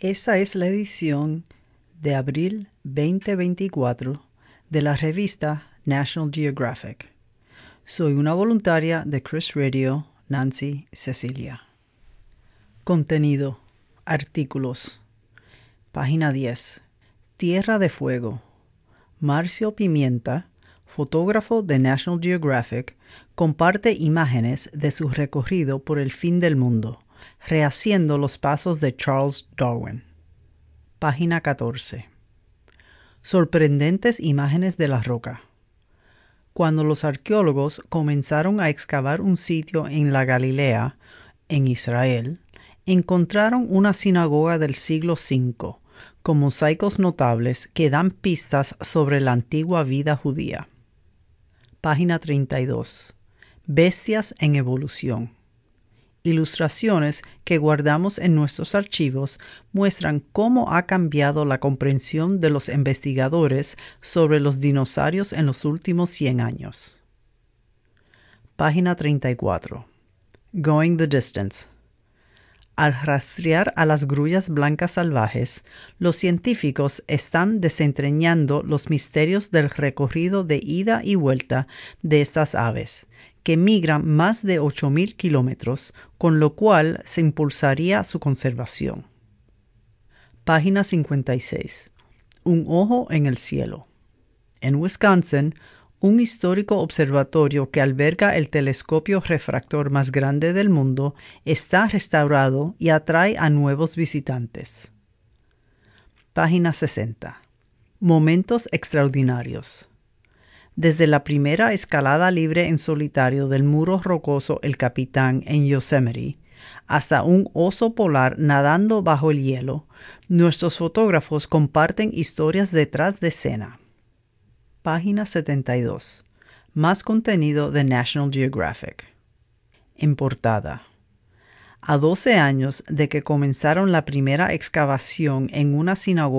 Esta es la edición de abril 2024 de la revista National Geographic. Soy una voluntaria de Chris Radio, Nancy Cecilia. Contenido. Artículos. Página 10. Tierra de Fuego. Marcio Pimienta, fotógrafo de National Geographic, comparte imágenes de su recorrido por el fin del mundo, rehaciendo los pasos de Charles Darwin. Página 14. Sorprendentes imágenes de la roca. Cuando los arqueólogos comenzaron a excavar un sitio en la Galilea, en Israel, encontraron una sinagoga del siglo V, con mosaicos notables que dan pistas sobre la antigua vida judía. Página 32. Bestias en evolución. Ilustraciones que guardamos en nuestros archivos muestran cómo ha cambiado la comprensión de los investigadores sobre los dinosaurios en los últimos 100 años. Página 34. Going the Distance. Al rastrear a las grullas blancas salvajes, los científicos están desentrañando los misterios del recorrido de ida y vuelta de estas aves, que migran más de 8.000 kilómetros, con lo cual se impulsaría su conservación. Página 56. Un ojo en el cielo. En Wisconsin, un histórico observatorio que alberga el telescopio refractor más grande del mundo está restaurado y atrae a nuevos visitantes. Página 60. Momentos extraordinarios. Desde la primera escalada libre en solitario del muro rocoso El Capitán en Yosemite hasta un oso polar nadando bajo el hielo, nuestros fotógrafos comparten historias detrás de escena. Página 72. Más contenido de National Geographic. En portada. A 12 años de que comenzaron la primera excavación en una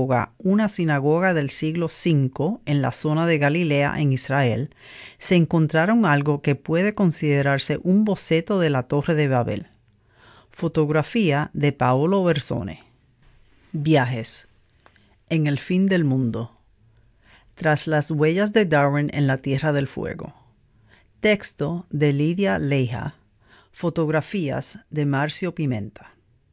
sinagoga del siglo V en la zona de Galilea en Israel, se encontraron algo que puede considerarse un boceto de la Torre de Babel. Fotografía de Paolo Bersone. Viajes. En el fin del mundo. Tras las huellas de Darwin en la Tierra del Fuego. Texto de Lidia Leija. Fotografías de Marcio Pimienta.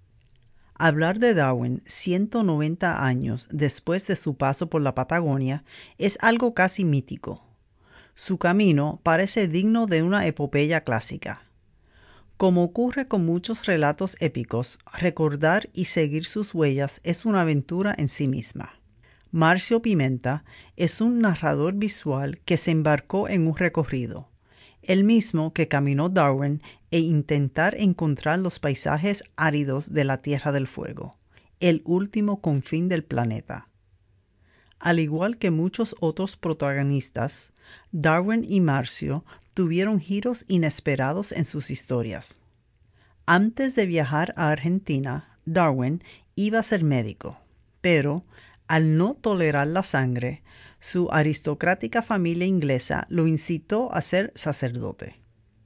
Hablar de Darwin 190 años después de su paso por la Patagonia es algo casi mítico. Su camino parece digno de una epopeya clásica. Como ocurre con muchos relatos épicos, recordar y seguir sus huellas es una aventura en sí misma. Marcio Pimienta es un narrador visual que se embarcó en un recorrido, el mismo que caminó Darwin, e intentar encontrar los paisajes áridos de la Tierra del Fuego, el último confín del planeta. Al igual que muchos otros protagonistas, Darwin y Marcio tuvieron giros inesperados en sus historias. Antes de viajar a Argentina, Darwin iba a ser médico, pero al no tolerar la sangre, su aristocrática familia inglesa lo incitó a ser sacerdote.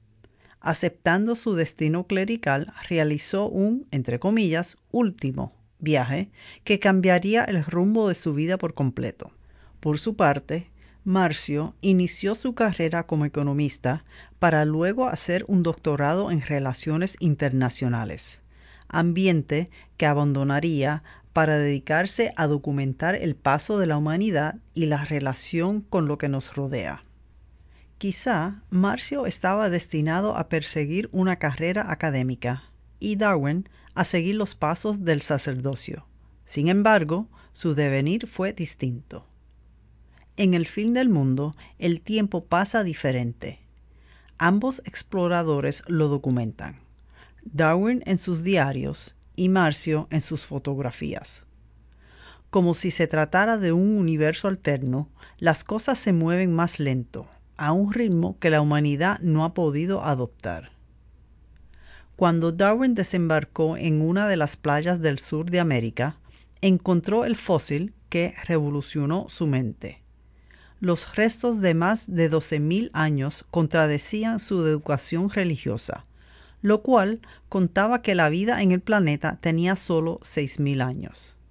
Aceptando su destino clerical, realizó un, entre comillas, último viaje que cambiaría el rumbo de su vida por completo. Por su parte, Marcio inició su carrera como economista para luego hacer un doctorado en Relaciones Internacionales, ambiente que abandonaría para dedicarse a documentar el paso de la humanidad y la relación con lo que nos rodea. Quizá Marcio estaba destinado a perseguir una carrera académica y Darwin a seguir los pasos del sacerdocio. Sin embargo, su devenir fue distinto. En el fin del mundo, el tiempo pasa diferente. Ambos exploradores lo documentan. Darwin en sus diarios y Marcio en sus fotografías. Como si se tratara de un universo alterno, las cosas se mueven más lento, a un ritmo que la humanidad no ha podido adoptar. Cuando Darwin desembarcó en una de las playas del sur de América, encontró el fósil que revolucionó su mente. Los restos de más de 12.000 años contradecían su educación religiosa, lo cual contaba que la vida en el planeta tenía solo 6.000 años.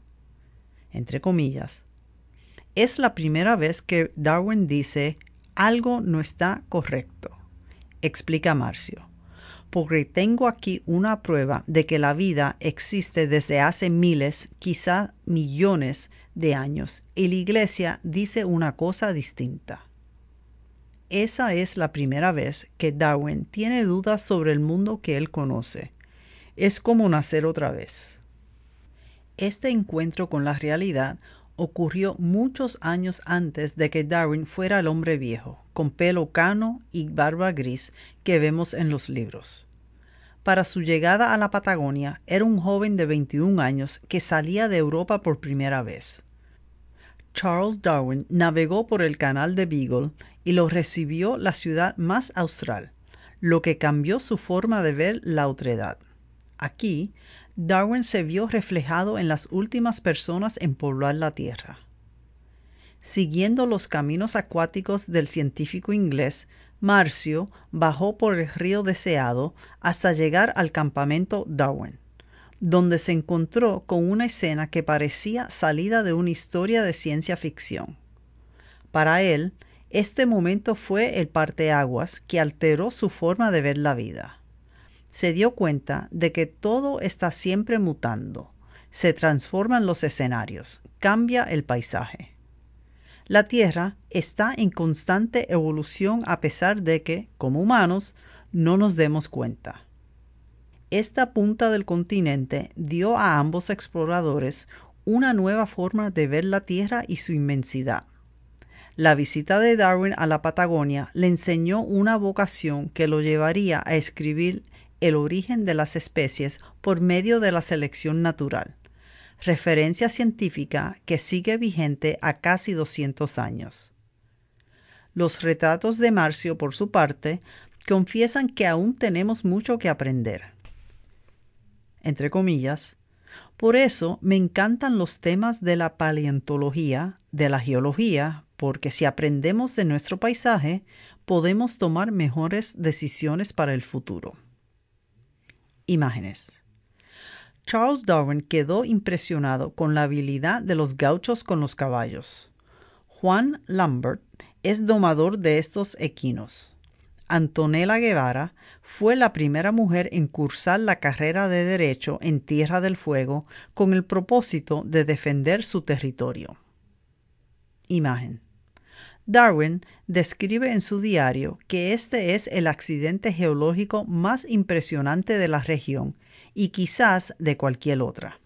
entre comillas, es la primera vez que Darwin dice algo no está correcto, explica Marcio, porque tengo aquí una prueba de que la vida existe desde hace miles, quizá millones de años, y la Iglesia dice una cosa distinta. Esa es la primera vez que Darwin tiene dudas sobre el mundo que él conoce. Es como nacer otra vez. Este encuentro con la realidad ocurrió muchos años antes de que Darwin fuera el hombre viejo, con pelo cano y barba gris que vemos en los libros. Para su llegada a la Patagonia, era un joven de 21 años que salía de Europa por primera vez. Charles Darwin navegó por el canal de Beagle y lo recibió la ciudad más austral, lo que cambió su forma de ver la otredad. Aquí, Darwin se vio reflejado en las últimas personas en poblar la tierra. Siguiendo los caminos acuáticos del científico inglés, Marcio bajó por el río Deseado hasta llegar al campamento Darwin, donde se encontró con una escena que parecía salida de una historia de ciencia ficción. Para él, este momento fue el parteaguas que alteró su forma de ver la vida. Se dio cuenta de que todo está siempre mutando, se transforman los escenarios, cambia el paisaje. La Tierra está en constante evolución a pesar de que, como humanos, no nos demos cuenta. Esta punta del continente dio a ambos exploradores una nueva forma de ver la Tierra y su inmensidad. La visita de Darwin a la Patagonia le enseñó una vocación que lo llevaría a escribir el origen de las especies por medio de la selección natural, referencia científica que sigue vigente a casi 200 años. Los retratos de Marcio, por su parte, confiesan que aún tenemos mucho que aprender. Entre comillas, por eso me encantan los temas de la paleontología, de la geología, porque si aprendemos de nuestro paisaje, podemos tomar mejores decisiones para el futuro. Imágenes. Charles Darwin quedó impresionado con la habilidad de los gauchos con los caballos. Juan Lambert es domador de estos equinos. Antonella Guevara fue la primera mujer en cursar la carrera de Derecho en Tierra del Fuego con el propósito de defender su territorio. Imagen. Darwin describe en su diario que este es el accidente geológico más impresionante de la región y quizás de cualquier otra.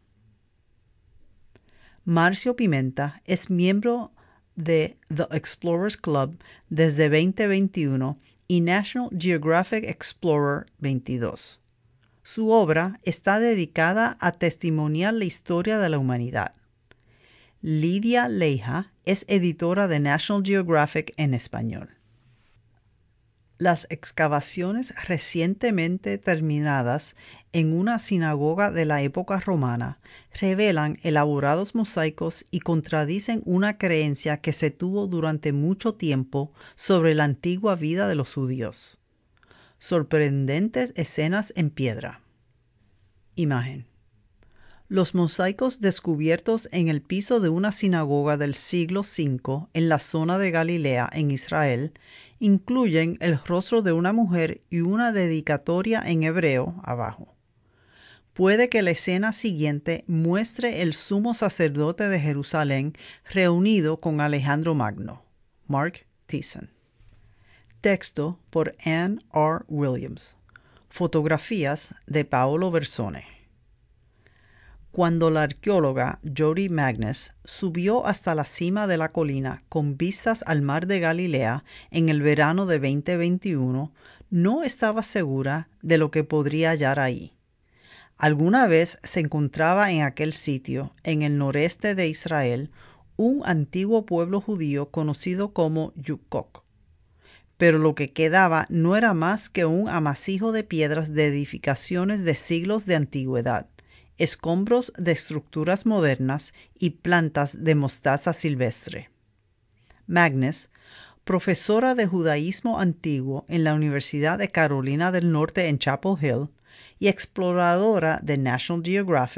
Marcio Pimenta es miembro de The Explorers Club desde 2021 y National Geographic Explorer 22. Su obra está dedicada a testimoniar la historia de la humanidad. Lidia Leija es editora de National Geographic en español. Las excavaciones recientemente terminadas en una sinagoga de la época romana revelan elaborados mosaicos y contradicen una creencia que se tuvo durante mucho tiempo sobre la antigua vida de los judíos. Sorprendentes escenas en piedra. Imagen. Los mosaicos descubiertos en el piso de una sinagoga del siglo V en la zona de Galilea, en Israel, incluyen el rostro de una mujer y una dedicatoria en hebreo abajo. Puede que la escena siguiente muestre el sumo sacerdote de Jerusalén reunido con Alejandro Magno. Mark Thiessen. Texto por Anne R. Williams. Fotografías de Paolo Bersone. Cuando la arqueóloga Jody Magness subió hasta la cima de la colina con vistas al mar de Galilea en el verano de 2021, no estaba segura de lo que podría hallar ahí. Alguna vez se encontraba en aquel sitio, en el noreste de Israel, un antiguo pueblo judío conocido como Yukok. Pero lo que quedaba no era más que un amasijo de piedras de edificaciones de siglos de antigüedad, escombros de estructuras modernas y plantas de mostaza silvestre. Magness, profesora de judaísmo antiguo en la Universidad de Carolina del Norte en Chapel Hill y exploradora de National Geographic,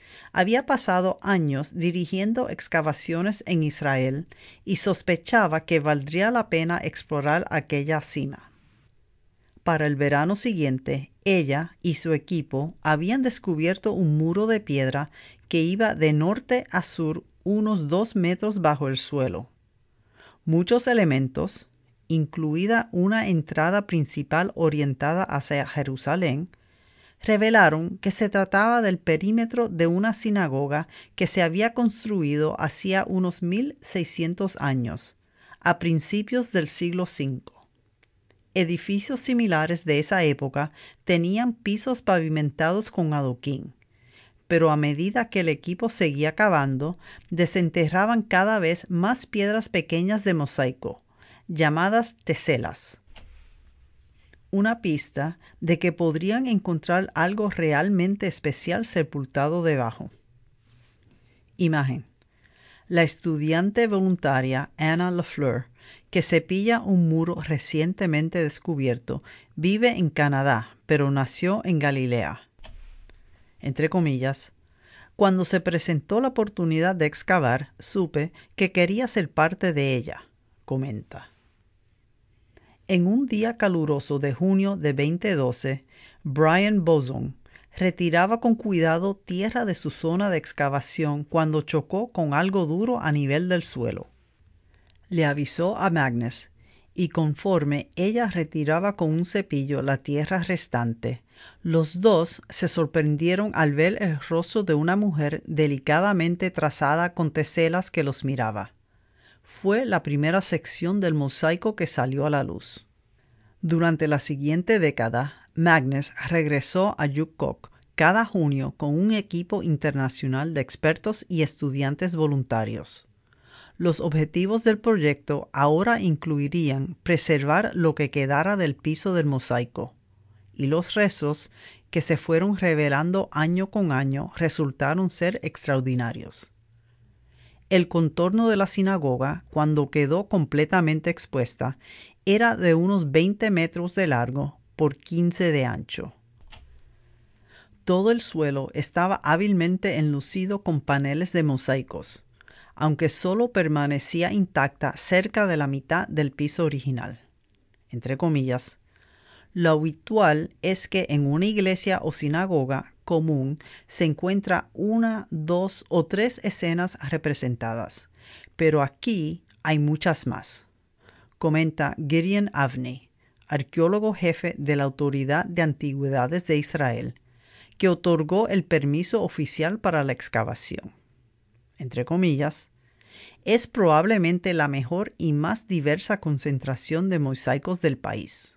había pasado años dirigiendo excavaciones en Israel y sospechaba que valdría la pena explorar aquella cima. Para el verano siguiente, ella y su equipo habían descubierto un muro de piedra que iba de norte a sur unos 2 metros bajo el suelo. Muchos elementos, incluida una entrada principal orientada hacia Jerusalén, revelaron que se trataba del perímetro de una sinagoga que se había construido hacía unos 1600 años, a principios del siglo V. Edificios similares de esa época tenían pisos pavimentados con adoquín, pero a medida que el equipo seguía cavando, desenterraban cada vez más piedras pequeñas de mosaico, llamadas teselas. Una pista de que podrían encontrar algo realmente especial sepultado debajo. Imagen. La estudiante voluntaria Anna Lafleur, que cepilla un muro recientemente descubierto, vive en Canadá, pero nació en Galilea. Entre comillas, cuando se presentó la oportunidad de excavar, supe que quería ser parte de ella, comenta. En un día caluroso de junio de 2012, Brian Boson retiraba con cuidado tierra de su zona de excavación cuando chocó con algo duro a nivel del suelo. Le avisó a Magnus, y conforme ella retiraba con un cepillo la tierra restante, los dos se sorprendieron al ver el rostro de una mujer delicadamente trazada con teselas que los miraba. Fue la primera sección del mosaico que salió a la luz. Durante la siguiente década, Magnus regresó a Yukok cada junio con un equipo internacional de expertos y estudiantes voluntarios. Los objetivos del proyecto ahora incluirían preservar lo que quedara del piso del mosaico, y los restos que se fueron revelando año con año resultaron ser extraordinarios. El contorno de la sinagoga, cuando quedó completamente expuesta, era de unos 20 metros de largo por 15 de ancho. Todo el suelo estaba hábilmente enlucido con paneles de mosaicos, aunque solo permanecía intacta cerca de la mitad del piso original. Entre comillas, lo habitual es que en una iglesia o sinagoga común se encuentra 1, 2 o 3 escenas representadas, pero aquí hay muchas más, comenta Gideon Avni, arqueólogo jefe de la Autoridad de Antigüedades de Israel, que otorgó el permiso oficial para la excavación. Entre comillas, es probablemente la mejor y más diversa concentración de mosaicos del país.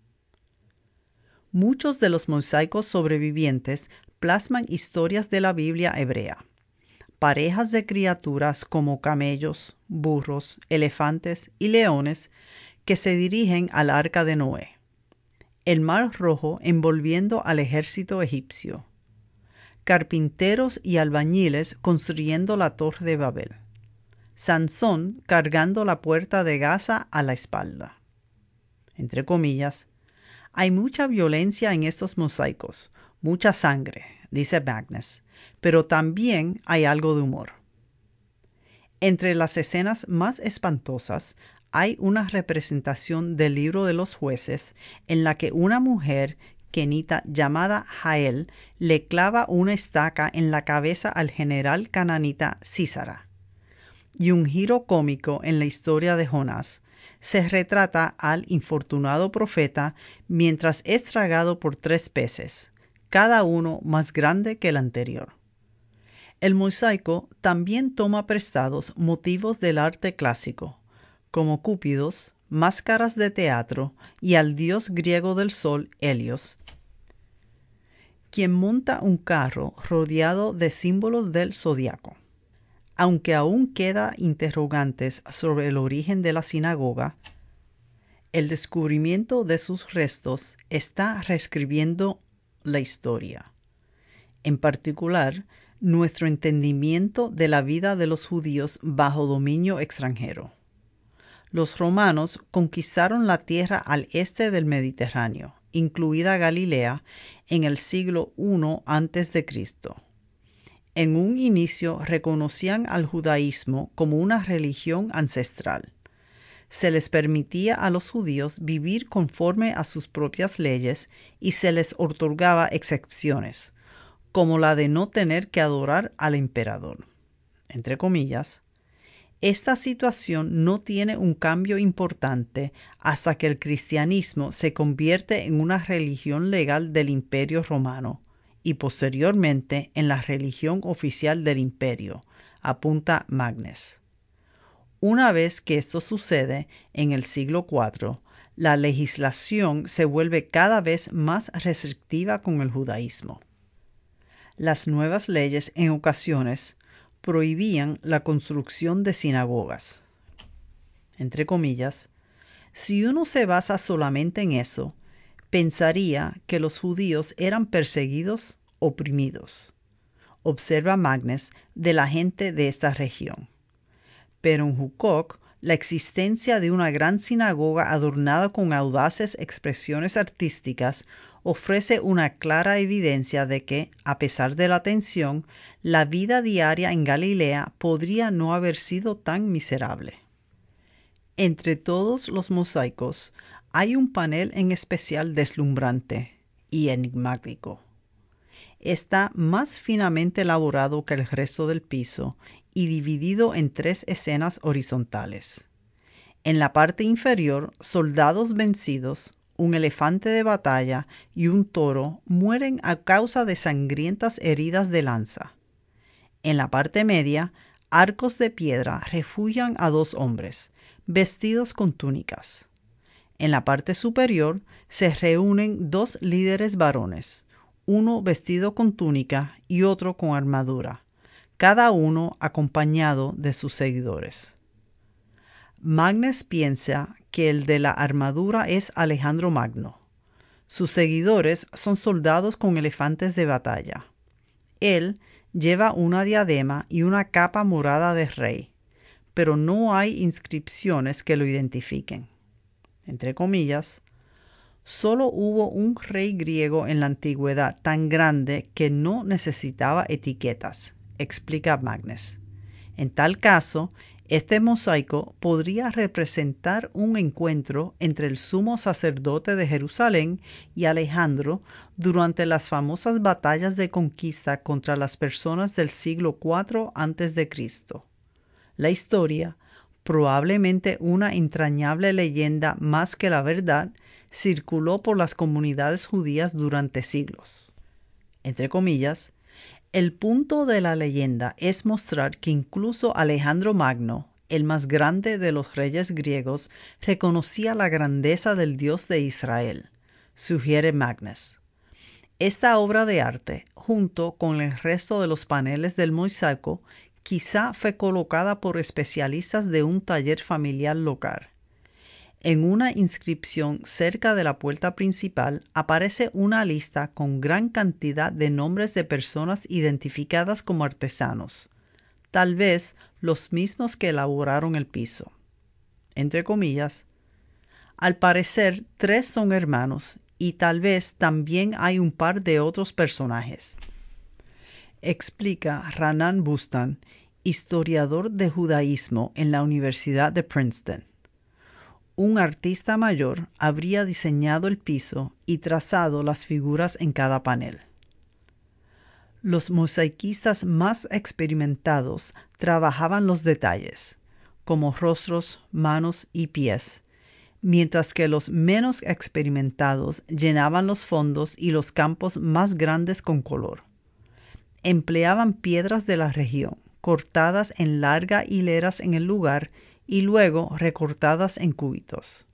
Muchos de los mosaicos sobrevivientes plasman historias de la Biblia hebrea. Parejas de criaturas como camellos, burros, elefantes y leones que se dirigen al arca de Noé. El mar Rojo envolviendo al ejército egipcio. Carpinteros y albañiles construyendo la Torre de Babel. Sansón cargando la puerta de Gaza a la espalda. Entre comillas, hay mucha violencia en estos mosaicos, mucha sangre, dice Magnus, pero también hay algo de humor. Entre las escenas más espantosas hay una representación del libro de los jueces en la que una mujer kenita llamada Jael le clava una estaca en la cabeza al general cananita Sísara. Y un giro cómico en la historia de Jonás. Se retrata al infortunado profeta mientras es tragado por 3 peces, cada uno más grande que el anterior. El mosaico también toma prestados motivos del arte clásico, como cúpidos, máscaras de teatro y al dios griego del sol, Helios, quien monta un carro rodeado de símbolos del zodiaco. Aunque aún queda interrogantes sobre el origen de la sinagoga, el descubrimiento de sus restos está reescribiendo la historia. En particular, nuestro entendimiento de la vida de los judíos bajo dominio extranjero. Los romanos conquistaron la tierra al este del Mediterráneo, incluida Galilea, en el siglo I a.C. En un inicio reconocían al judaísmo como una religión ancestral. Se les permitía a los judíos vivir conforme a sus propias leyes y se les otorgaba excepciones, como la de no tener que adorar al emperador. Entre comillas, esta situación no tiene un cambio importante hasta que el cristianismo se convierte en una religión legal del Imperio Romano y posteriormente en la religión oficial del imperio, apunta Magnes. Una vez que esto sucede en el siglo IV, la legislación se vuelve cada vez más restrictiva con el judaísmo. Las nuevas leyes en ocasiones prohibían la construcción de sinagogas. Entre comillas, si uno se basa solamente en eso, pensaría que los judíos eran perseguidos, oprimidos, observa Magnes de la gente de esta región. Pero en Huqoq, la existencia de una gran sinagoga adornada con audaces expresiones artísticas ofrece una clara evidencia de que, a pesar de la tensión, la vida diaria en Galilea podría no haber sido tan miserable. Entre todos los mosaicos hay un panel en especial deslumbrante y enigmático. Está más finamente elaborado que el resto del piso y dividido en 3 escenas horizontales. En la parte inferior, soldados vencidos, un elefante de batalla y un toro mueren a causa de sangrientas heridas de lanza. En la parte media, arcos de piedra refugian a 2 hombres, vestidos con túnicas. En la parte superior se reúnen 2 líderes varones, uno vestido con túnica y otro con armadura, cada uno acompañado de sus seguidores. Magnes piensa que el de la armadura es Alejandro Magno. Sus seguidores son soldados con elefantes de batalla. Él lleva una diadema y una capa morada de rey, pero no hay inscripciones que lo identifiquen. Entre comillas, solo hubo un rey griego en la antigüedad tan grande que no necesitaba etiquetas, explica Magnes. En tal caso, este mosaico podría representar un encuentro entre el sumo sacerdote de Jerusalén y Alejandro durante las famosas batallas de conquista contra las personas del siglo IV a.C. La historia, probablemente una entrañable leyenda más que la verdad, circuló por las comunidades judías durante siglos. Entre comillas, el punto de la leyenda es mostrar que incluso Alejandro Magno, el más grande de los reyes griegos, reconocía la grandeza del Dios de Israel, sugiere Magnes. Esta obra de arte, junto con el resto de los paneles del mosaico, quizá fue colocada por especialistas de un taller familiar local. En una inscripción cerca de la puerta principal aparece una lista con gran cantidad de nombres de personas identificadas como artesanos, tal vez los mismos que elaboraron el piso. Entre comillas, al parecer 3 son hermanos y tal vez también hay un par de otros personajes, explica Ranan Bustan, historiador de judaísmo en la Universidad de Princeton. Un artista mayor habría diseñado el piso y trazado las figuras en cada panel. Los mosaicistas más experimentados trabajaban los detalles, como rostros, manos y pies, mientras que los menos experimentados llenaban los fondos y los campos más grandes con color. Empleaban piedras de la región, cortadas en largas hileras en el lugar y luego recortadas en cúbitos.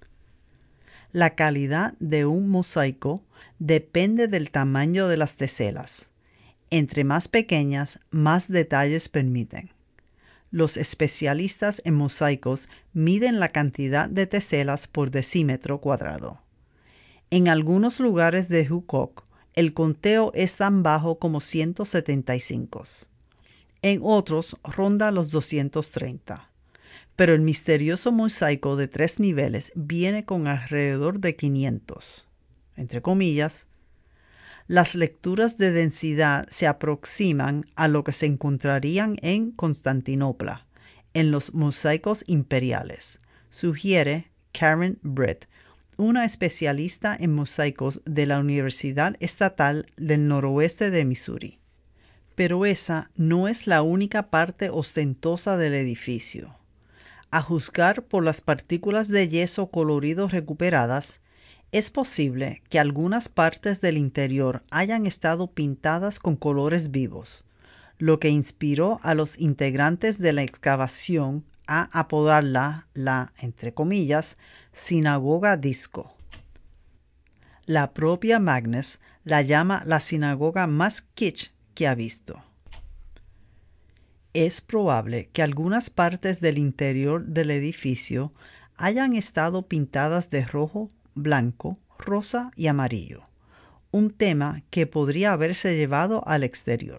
La calidad de un mosaico depende del tamaño de las teselas. Entre más pequeñas, más detalles permiten. Los especialistas en mosaicos miden la cantidad de teselas por decímetro cuadrado. En algunos lugares de Huqoq, el conteo es tan bajo como 175. En otros ronda los 230. Pero el misterioso mosaico de 3 niveles viene con alrededor de 500. Entre comillas, Las lecturas de densidad se aproximan a lo que se encontrarían en Constantinopla, en los mosaicos imperiales, sugiere Karen Britt, una especialista en mosaicos de la Universidad Estatal del Noroeste de Missouri. Pero esa no es la única parte ostentosa del edificio. A juzgar por las partículas de yeso colorido recuperadas, es posible que algunas partes del interior hayan estado pintadas con colores vivos, lo que inspiró a los integrantes de la excavación a apodarla la, entre comillas, sinagoga disco. La propia Magnus la llama la sinagoga más kitsch que ha visto. Es probable que algunas partes del interior del edificio hayan estado pintadas de rojo, blanco, rosa y amarillo, un tema que podría haberse llevado al exterior.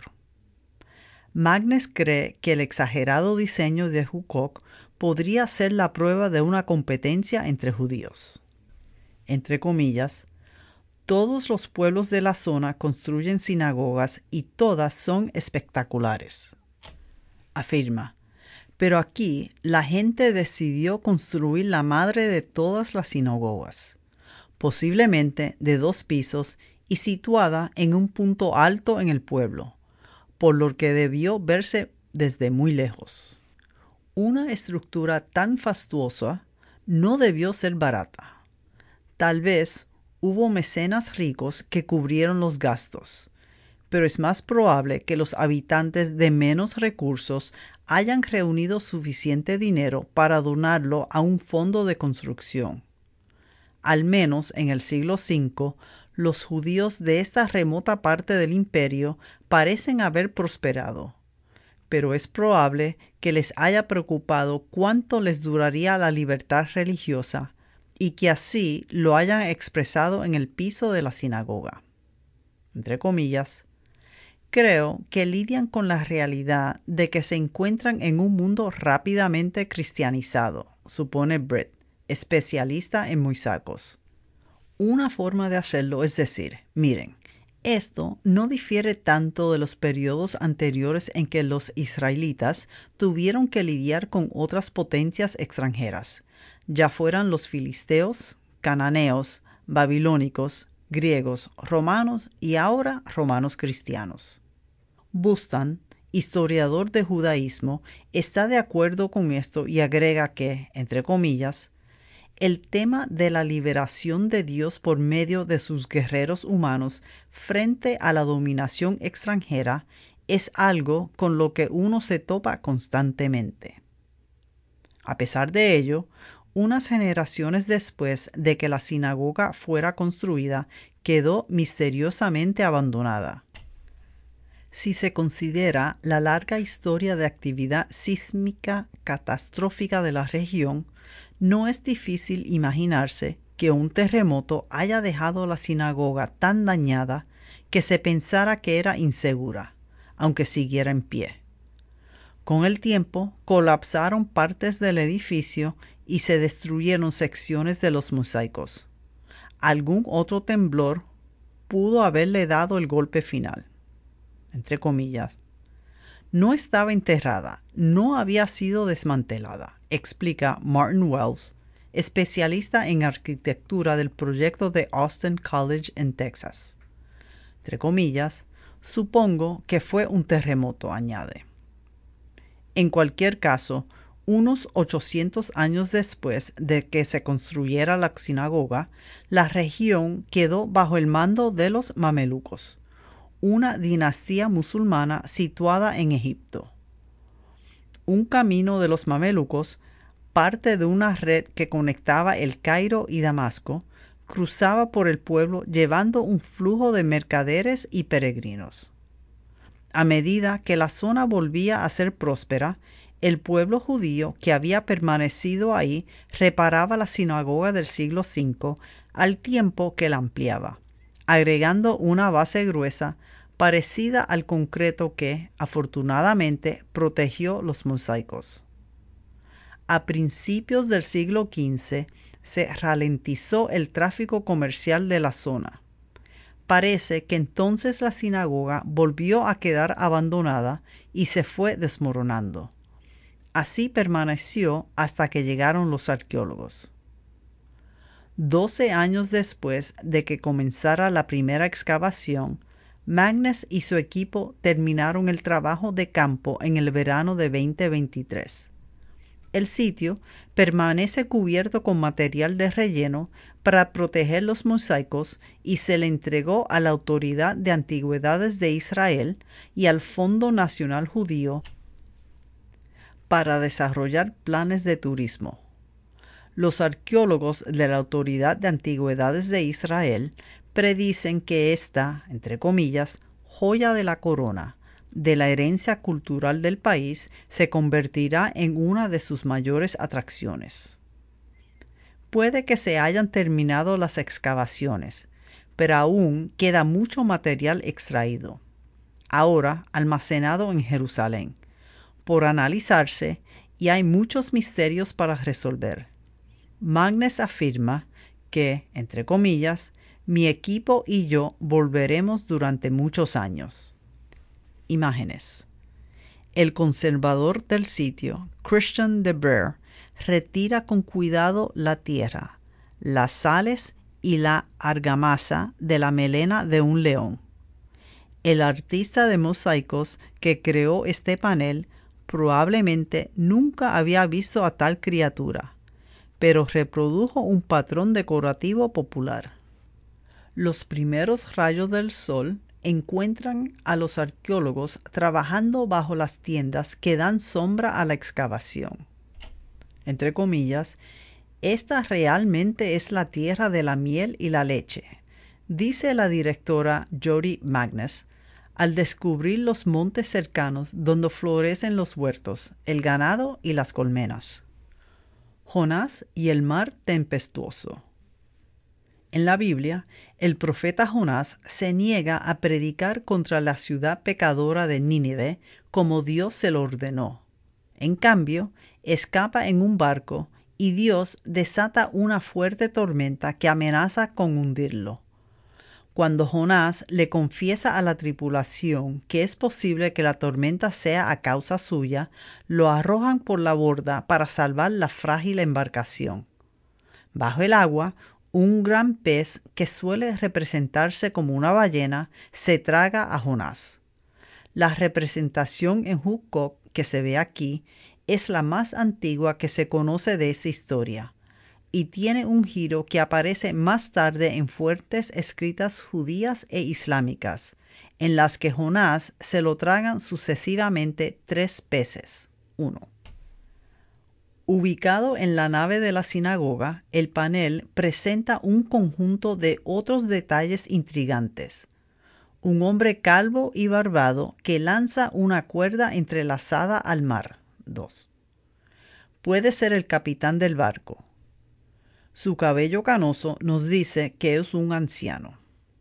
Magnus cree que el exagerado diseño de Huqoq podría ser la prueba de una competencia entre judíos. Entre comillas, todos los pueblos de la zona construyen sinagogas y todas son espectaculares. Afirma, pero aquí la gente decidió construir la madre de todas las sinagogas, posiblemente de 2 pisos y situada en un punto alto en el pueblo, por lo que debió verse desde muy lejos. Una estructura tan fastuosa no debió ser barata. Tal vez hubo mecenas ricos que cubrieron los gastos, pero es más probable que los habitantes de menos recursos hayan reunido suficiente dinero para donarlo a un fondo de construcción. Al menos en el siglo V, los judíos de esta remota parte del imperio parecen haber prosperado, pero es probable que les haya preocupado cuánto les duraría la libertad religiosa y que así lo hayan expresado en el piso de la sinagoga. Entre comillas, creo que lidian con la realidad de que se encuentran en un mundo rápidamente cristianizado, supone Britt, especialista en mosaicos. Una forma de hacerlo es decir, miren, esto no difiere tanto de los periodos anteriores en que los israelitas tuvieron que lidiar con otras potencias extranjeras, ya fueran los filisteos, cananeos, babilónicos, griegos, romanos y ahora romanos cristianos. Bustan, historiador de judaísmo, está de acuerdo con esto y agrega que, entre comillas, el tema de la liberación de Dios por medio de sus guerreros humanos frente a la dominación extranjera es algo con lo que uno se topa constantemente. A pesar de ello, unas generaciones después de que la sinagoga fuera construida, quedó misteriosamente abandonada. Si se considera la larga historia de actividad sísmica catastrófica de la región, no es difícil imaginarse que un terremoto haya dejado la sinagoga tan dañada que se pensara que era insegura, aunque siguiera en pie. Con el tiempo, colapsaron partes del edificio y se destruyeron secciones de los mosaicos. Algún otro temblor pudo haberle dado el golpe final. Entre comillas, no estaba enterrada, no había sido desmantelada, explica Martin Wells, especialista en arquitectura del proyecto de Austin College en Texas. Entre comillas, supongo que fue un terremoto, añade. En cualquier caso, unos 800 años después de que se construyera la sinagoga, la región quedó bajo el mando de los mamelucos, una dinastía musulmana situada en Egipto. Un camino de los mamelucos, parte de una red que conectaba El Cairo y Damasco, cruzaba por el pueblo llevando un flujo de mercaderes y peregrinos. A medida que la zona volvía a ser próspera, el pueblo judío que había permanecido ahí reparaba la sinagoga del siglo V al tiempo que la ampliaba, agregando una base gruesa parecida al concreto que, afortunadamente, protegió los mosaicos. A principios del siglo XV se ralentizó el tráfico comercial de la zona. parece que entonces la sinagoga volvió a quedar abandonada y se fue desmoronando. Así permaneció hasta que llegaron los arqueólogos. 12 años después de que comenzara la primera excavación, Magnus y su equipo terminaron el trabajo de campo en el verano de 2023. El sitio permanece cubierto con material de relleno para proteger los mosaicos y se le entregó a la Autoridad de Antigüedades de Israel y al Fondo Nacional Judío para desarrollar planes de turismo. Los arqueólogos de la Autoridad de Antigüedades de Israel predicen que esta, entre comillas, joya de la corona de la herencia cultural del país se convertirá en una de sus mayores atracciones. Puede que se hayan terminado las excavaciones, pero aún queda mucho material extraído, ahora almacenado en Jerusalén, por analizarse, y hay muchos misterios para resolver. Magnus afirma que, entre comillas, mi equipo y yo volveremos durante muchos años. Imágenes. El conservador del sitio, Christian de Brer, retira con cuidado la tierra, las sales y la argamasa de la melena de un león. El artista de mosaicos que creó este panel probablemente nunca había visto a tal criatura, pero reprodujo un patrón decorativo popular. Los primeros rayos del sol encuentran a los arqueólogos trabajando bajo las tiendas que dan sombra a la excavación. Entre comillas, esta realmente es la tierra de la miel y la leche, dice la directora Jody Magnus, al descubrir los montes cercanos donde florecen los huertos, el ganado y las colmenas. Jonás y el mar tempestuoso. En la Biblia, el profeta Jonás se niega a predicar contra la ciudad pecadora de Nínive como Dios se lo ordenó. En cambio, escapa en un barco y Dios desata una fuerte tormenta que amenaza con hundirlo. Cuando Jonás le confiesa a la tripulación que es posible que la tormenta sea a causa suya, lo arrojan por la borda para salvar la frágil embarcación. Bajo el agua, un gran pez que suele representarse como una ballena se traga a Jonás. La representación en Hukkok que se ve aquí es la más antigua que se conoce de esa historia y tiene un giro que aparece más tarde en fuentes escritas judías e islámicas, en las que Jonás se lo tragan sucesivamente 3 peces. 1. Ubicado en la nave de la sinagoga, el panel presenta un conjunto de otros detalles intrigantes. Un hombre calvo y barbado que lanza una cuerda entrelazada al mar. 2. Puede ser el capitán del barco. Su cabello canoso nos dice que es un anciano.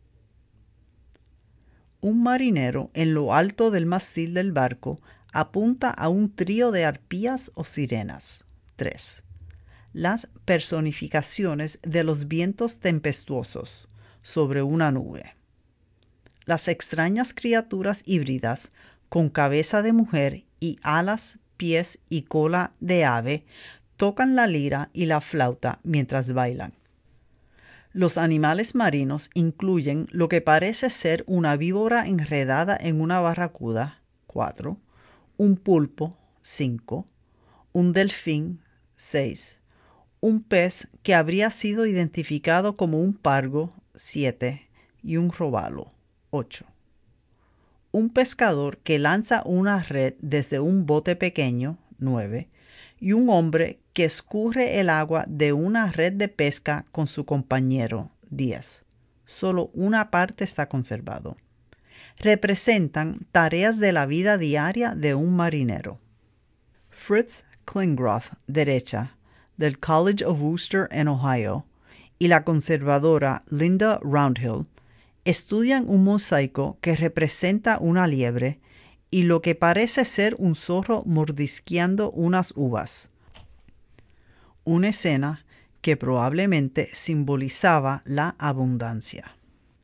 Un marinero en lo alto del mástil del barco apunta a un trío de arpías o sirenas. 3. Las personificaciones de los vientos tempestuosos sobre una nube. Las extrañas criaturas híbridas con cabeza de mujer y alas, pies y cola de ave tocan la lira y la flauta mientras bailan. Los animales marinos incluyen lo que parece ser una víbora enredada en una barracuda, 4, un pulpo, 5, un delfín, 6, un pez que habría sido identificado como un pargo, 7, y un robalo, 8. Un pescador que lanza una red desde un bote pequeño, 9, y un hombre que escurre el agua de una red de pesca con su compañero, 10. Solo una parte está conservado. Representan tareas de la vida diaria de un marinero. Fritz Klingroth, derecha, del College of Wooster en Ohio, y la conservadora Linda Roundhill, estudian un mosaico que representa una liebre y lo que parece ser un zorro mordisqueando unas uvas. Una escena que probablemente simbolizaba la abundancia.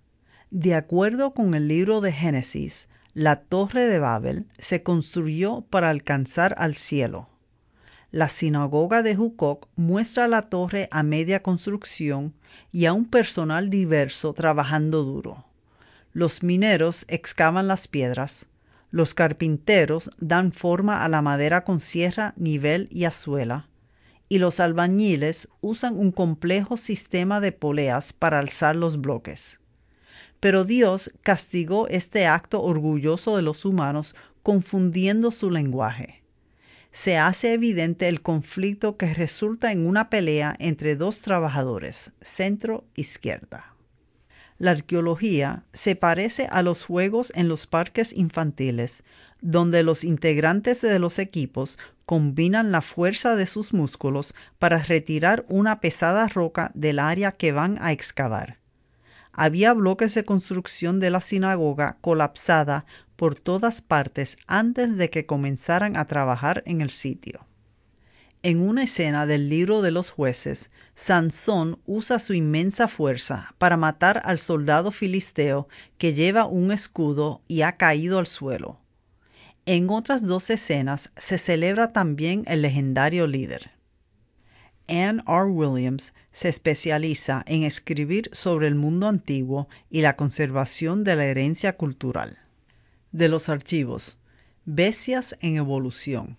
De acuerdo con el libro de Génesis, la Torre de Babel se construyó para alcanzar al cielo. La sinagoga de Hucoc muestra la torre a media construcción y a un personal diverso trabajando duro. Los mineros excavan las piedras, los carpinteros dan forma a la madera con sierra, nivel y azuela, y los albañiles usan un complejo sistema de poleas para alzar los bloques. Pero Dios castigó este acto orgulloso de los humanos confundiendo su lenguaje. Se hace evidente el conflicto que resulta en una pelea entre dos trabajadores, centro-izquierda. La arqueología se parece a los juegos en los parques infantiles, donde los integrantes de los equipos combinan la fuerza de sus músculos para retirar una pesada roca del área que van a excavar. Había bloques de construcción de la sinagoga colapsada por todas partes antes de que comenzaran a trabajar en el sitio. En una escena del libro de los jueces, Sansón usa su inmensa fuerza para matar al soldado filisteo que lleva un escudo y ha caído al suelo. En otras dos escenas se celebra también el legendario líder. Anne R. Williams se especializa en escribir sobre el mundo antiguo y la conservación de la herencia cultural. De los archivos, Bestias en evolución.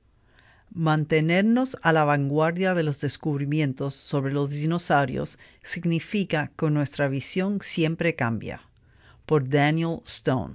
Mantenernos a la vanguardia de los descubrimientos sobre los dinosaurios significa que nuestra visión siempre cambia. Por Daniel Stone.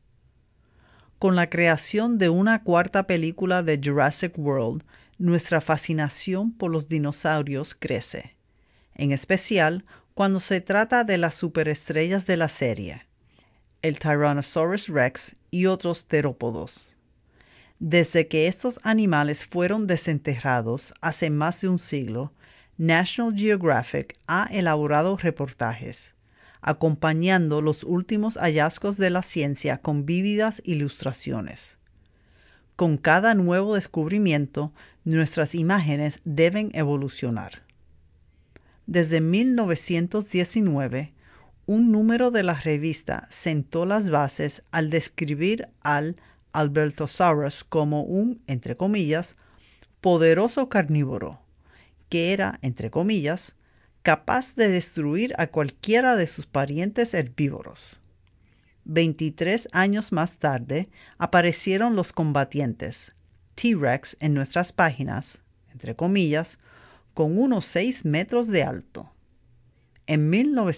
Con la creación de una cuarta película de Jurassic World, nuestra fascinación por los dinosaurios crece, en especial cuando se trata de las superestrellas de la serie, el Tyrannosaurus Rex y otros terópodos. Desde que estos animales fueron desenterrados hace más de un siglo, National Geographic ha elaborado reportajes, acompañando los últimos hallazgos de la ciencia con vívidas ilustraciones. Con cada nuevo descubrimiento, nuestras imágenes deben evolucionar. Desde 1919, un número de la revista sentó las bases al describir al Albertosaurus como un, entre comillas, poderoso carnívoro, que era, entre comillas, capaz de destruir a cualquiera de sus parientes herbívoros. 23 años más tarde aparecieron los combatientes, T-Rex en nuestras páginas, entre comillas, con unos 6 metros de alto. En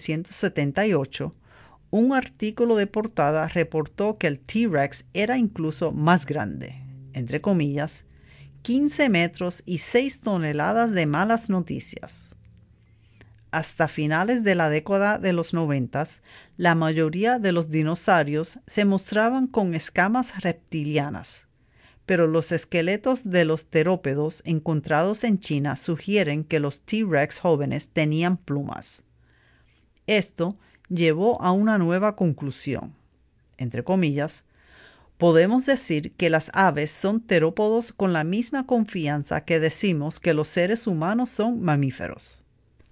1978, un artículo de portada reportó que el T-Rex era incluso más grande, entre comillas, 15 metros y 6 toneladas de malas noticias. Hasta finales de la década de los 90, la mayoría de los dinosaurios se mostraban con escamas reptilianas, pero los esqueletos de los terópodos encontrados en China sugieren que los T-Rex jóvenes tenían plumas. Esto llevó a una nueva conclusión. Entre comillas, podemos decir que las aves son terópodos con la misma confianza que decimos que los seres humanos son mamíferos.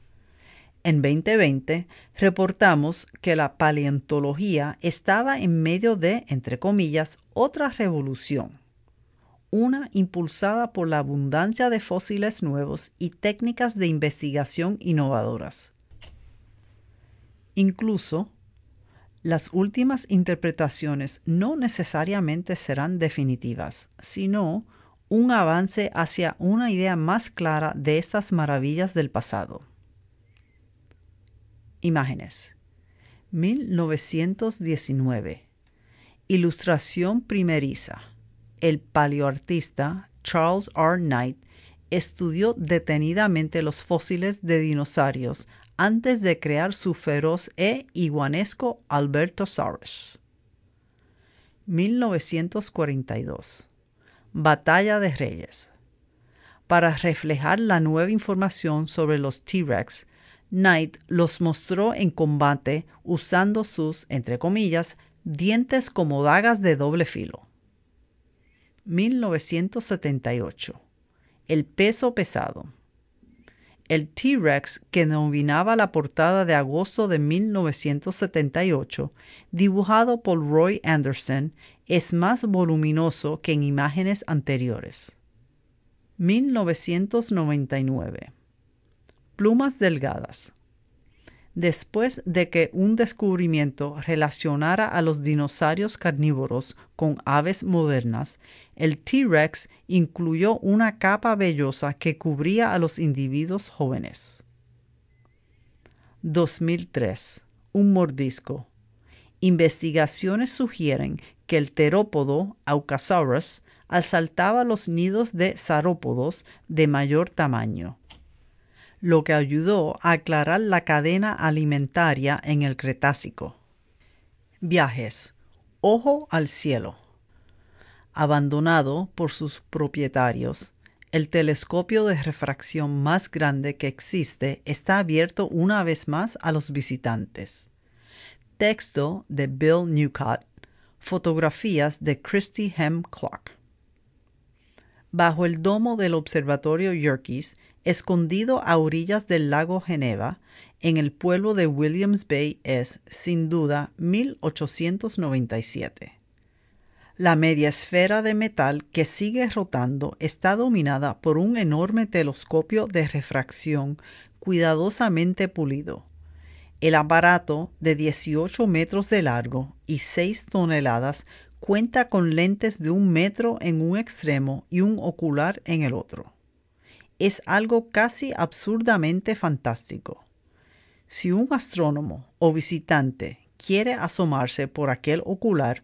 En 2020, reportamos que la paleontología estaba en medio de, entre comillas, otra revolución, una impulsada por la abundancia de fósiles nuevos y técnicas de investigación innovadoras. Incluso, las últimas interpretaciones no necesariamente serán definitivas, sino un avance hacia una idea más clara de estas maravillas del pasado. Imágenes. 1919. Ilustración primeriza. El paleoartista Charles R. Knight estudió detenidamente los fósiles de dinosaurios antes de crear su feroz e iguanesco Albertosaurus. 1942. Batalla de Reyes. Para reflejar la nueva información sobre los T-Rex, Knight los mostró en combate usando sus, entre comillas, dientes como dagas de doble filo. 1978. El peso pesado. el T-Rex que dominaba la portada de agosto de 1978, dibujado por Roy Anderson, es más voluminoso que en imágenes anteriores. 1999. Plumas delgadas. Después de que un descubrimiento relacionara a los dinosaurios carnívoros con aves modernas, el T-Rex incluyó una capa vellosa que cubría a los individuos jóvenes. 2003. Un mordisco. Investigaciones sugieren que el terópodo Aucasaurus asaltaba los nidos de saurópodos de mayor tamaño, lo que ayudó a aclarar la cadena alimentaria en el Cretácico. Viajes. Ojo al cielo. Abandonado por sus propietarios, el telescopio de refracción más grande que existe está abierto una vez más a los visitantes. Texto de Bill Newcott. Fotografías de Christy Hem Clark. Bajo el domo del observatorio Yerkes, escondido a orillas del lago Geneva, en el pueblo de Williams Bay es, sin duda, 1897. La media esfera de metal que sigue rotando está dominada por un enorme telescopio de refracción cuidadosamente pulido. El aparato, de 18 metros de largo y 6 toneladas, cuenta con lentes de 1 metro en un extremo y un ocular en el otro. Es algo casi absurdamente fantástico. Si un astrónomo o visitante quiere asomarse por aquel ocular,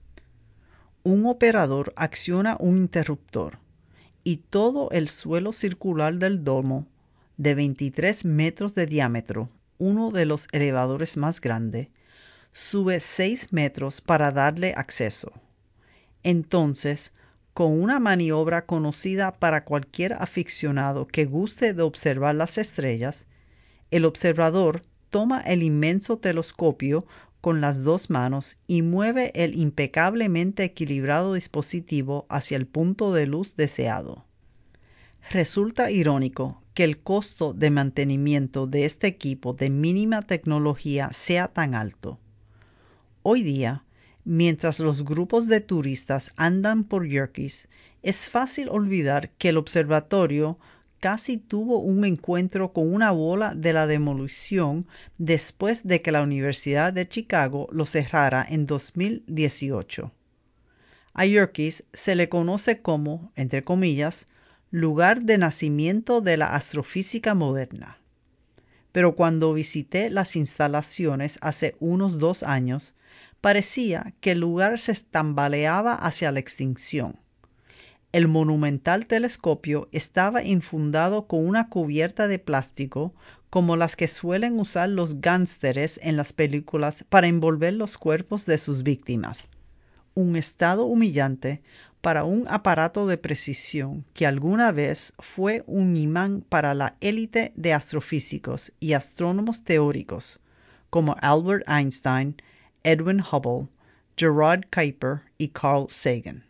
un operador acciona un interruptor y todo el suelo circular del domo, de 23 metros de diámetro, uno de los elevadores más grandes, sube 6 metros para darle acceso. Entonces, con una maniobra conocida para cualquier aficionado que guste de observar las estrellas, el observador toma el inmenso telescopio con las 2 manos y mueve el impecablemente equilibrado dispositivo hacia el punto de luz deseado. Resulta irónico que el costo de mantenimiento de este equipo de mínima tecnología sea tan alto. Hoy día, mientras los grupos de turistas andan por Yerkes, es fácil olvidar que el observatorio casi tuvo un encuentro con una bola de la demolición después de que la Universidad de Chicago lo cerrara en 2018. A Yerkes se le conoce como, entre comillas, lugar de nacimiento de la astrofísica moderna. Pero cuando visité las instalaciones hace unos 2 años, parecía que el lugar se tambaleaba hacia la extinción. El monumental telescopio estaba infundado con una cubierta de plástico como las que suelen usar los gánsteres en las películas para envolver los cuerpos de sus víctimas. Un estado humillante para un aparato de precisión que alguna vez fue un imán para la élite de astrofísicos y astrónomos teóricos como Albert Einstein, Edwin Hubble, Gerard Kuiper y Carl Sagan.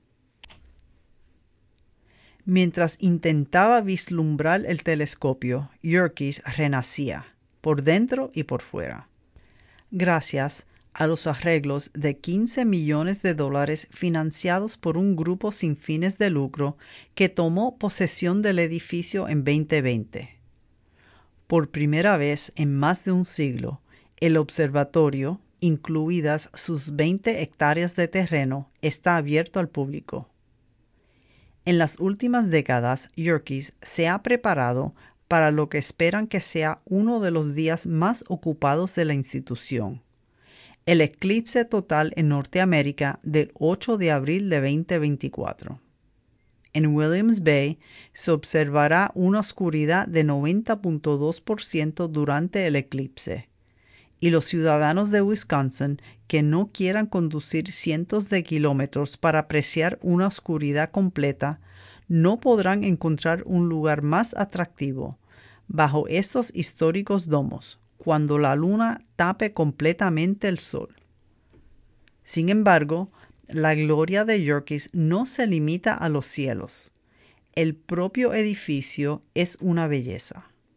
Mientras intentaba vislumbrar el telescopio, Yerkes renacía, por dentro y por fuera. Gracias a los arreglos de $15 millones financiados por un grupo sin fines de lucro que tomó posesión del edificio en 2020. Por primera vez en más de un siglo, el observatorio, incluidas sus 20 hectáreas de terreno, está abierto al público. En las últimas décadas, Yerkes se ha preparado para lo que esperan que sea uno de los días más ocupados de la institución: el eclipse total en Norteamérica del 8 de abril de 2024. En Williams Bay se observará una oscuridad de 90.2% durante el eclipse, y los ciudadanos de Wisconsin que no quieran conducir cientos de kilómetros para apreciar una oscuridad completa no podrán encontrar un lugar más atractivo bajo estos históricos domos cuando la luna tape completamente el sol. Sin embargo, la gloria de Yerkes no se limita a los cielos. El propio edificio es una belleza.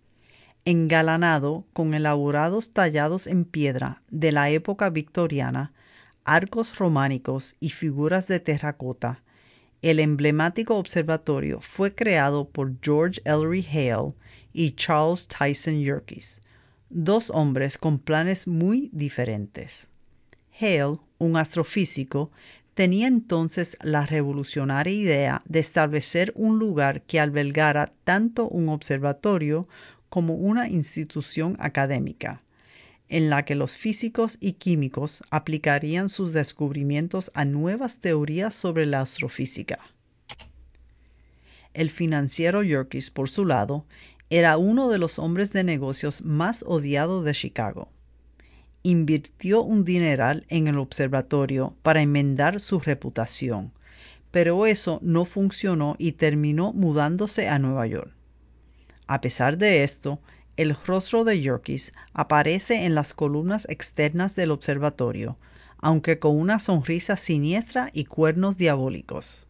engalanado con elaborados tallados en piedra de la época victoriana, arcos románicos y figuras de terracota. El emblemático observatorio fue creado por George Ellery Hale y Charles Tyson Yerkes, dos hombres con planes muy diferentes. Hale, un astrofísico, tenía entonces la revolucionaria idea de establecer un lugar que albergara tanto un observatorio como una institución académica, en la que los físicos y químicos aplicarían sus descubrimientos a nuevas teorías sobre la astrofísica. El financiero Yerkes, por su lado, era uno de los hombres de negocios más odiados de Chicago. Invirtió un dineral en el observatorio para enmendar su reputación, pero eso no funcionó y terminó mudándose a Nueva York. A pesar de esto, el rostro de Yerkes aparece en las columnas externas del observatorio, aunque con una sonrisa siniestra y cuernos diabólicos.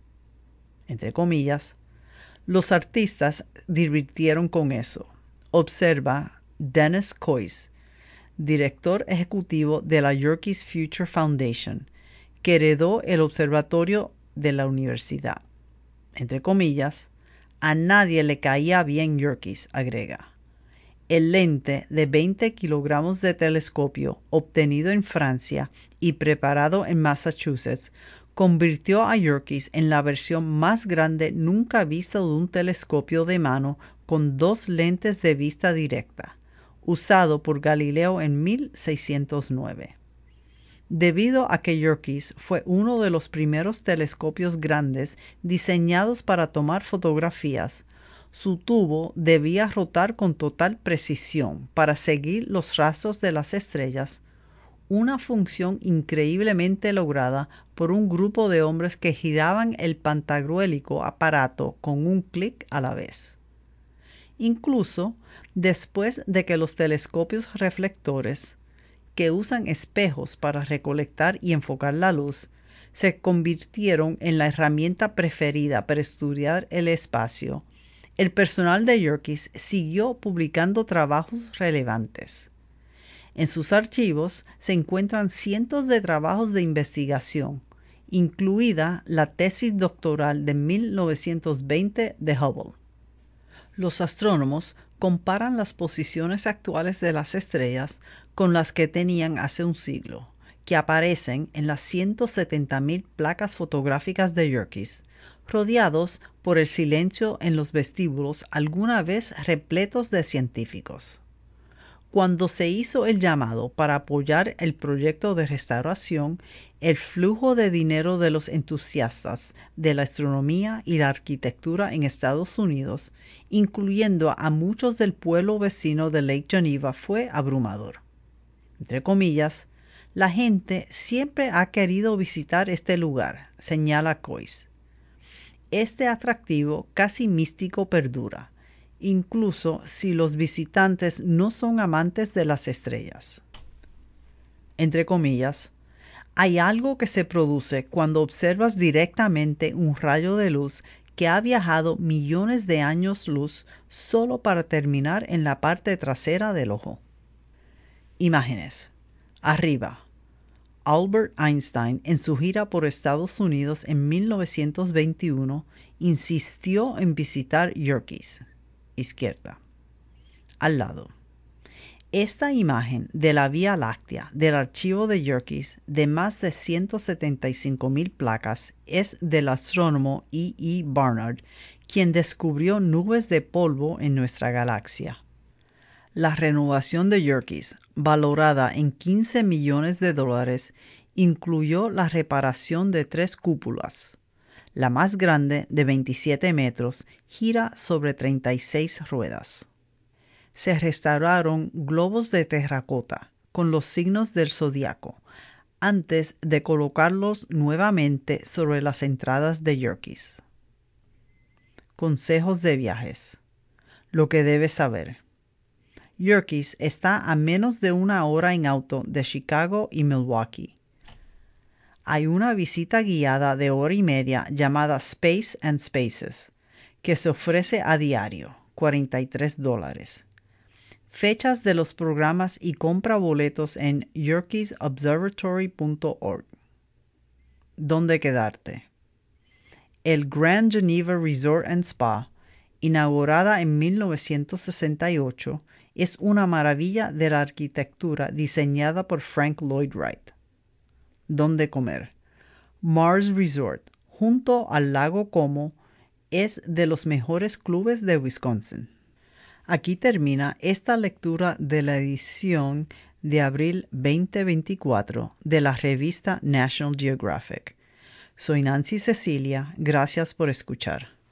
Entre comillas, los artistas divirtieron con eso, observa Dennis Coyce, director ejecutivo de la Yerkes Future Foundation, que heredó el observatorio de la universidad. Entre comillas, a nadie le caía bien Yerkes, agrega. El lente de 20 kilogramos de telescopio obtenido en Francia y preparado en Massachusetts convirtió a Yerkes en la versión más grande nunca vista de un telescopio de mano con dos lentes de vista directa, usado por Galileo en 1609. Debido a que Yerkes fue uno de los primeros telescopios grandes diseñados para tomar fotografías, su tubo debía rotar con total precisión para seguir los rastros de las estrellas, una función increíblemente lograda por un grupo de hombres que giraban el pantagruélico aparato con un clic a la vez. Incluso después de que los telescopios reflectores, que usan espejos para recolectar y enfocar la luz, se convirtieron en la herramienta preferida para estudiar el espacio, el personal de Yerkes siguió publicando trabajos relevantes. En sus archivos se encuentran cientos de trabajos de investigación, incluida la tesis doctoral de 1920 de Hubble. Los astrónomos comparan las posiciones actuales de las estrellas con las que tenían hace un siglo, que aparecen en las 170,000 placas fotográficas de Yerkes, rodeados por el silencio en los vestíbulos alguna vez repletos de científicos. Cuando se hizo el llamado para apoyar el proyecto de restauración, el flujo de dinero de los entusiastas de la astronomía y la arquitectura en Estados Unidos, incluyendo a muchos del pueblo vecino de Lake Geneva, fue abrumador. Entre comillas, la gente siempre ha querido visitar este lugar, señala Coyce. Este atractivo casi místico perdura, incluso si los visitantes no son amantes de las estrellas. Entre comillas, hay algo que se produce cuando observas directamente un rayo de luz que ha viajado millones de años luz solo para terminar en la parte trasera del ojo. Imágenes. Arriba. Albert Einstein, en su gira por Estados Unidos en 1921, insistió en visitar Yerkes. Izquierda. Al lado. Esta imagen de la Vía Láctea del archivo de Yerkes de más de 175,000 placas es del astrónomo E. E. Barnard, quien descubrió nubes de polvo en nuestra galaxia. La renovación de Yerkes, valorada en $15 millones, incluyó la reparación de 3 cúpulas. La más grande, de 27 metros, gira sobre 36 ruedas. Se restauraron globos de terracota con los signos del zodiaco, antes de colocarlos nuevamente sobre las entradas de Yerkes. Consejos de viajes. Lo que debes saber. Yerkes está a menos de 1 hora en auto de Chicago y Milwaukee. Hay una visita guiada de 1 hora y media llamada Space and Spaces, que se ofrece a diario, $43. Fechas de los programas y compra boletos en yerkeesobservatory.org. ¿Dónde quedarte? El Grand Geneva Resort and Spa, inaugurada en 1968, es una maravilla de la arquitectura diseñada por Frank Lloyd Wright. ¿Dónde comer? Mars Resort, junto al lago Como, es de los mejores clubes de Wisconsin. Aquí termina esta lectura de la edición de abril 2024 de la revista National Geographic. Soy Nancy Cecilia, gracias por escuchar.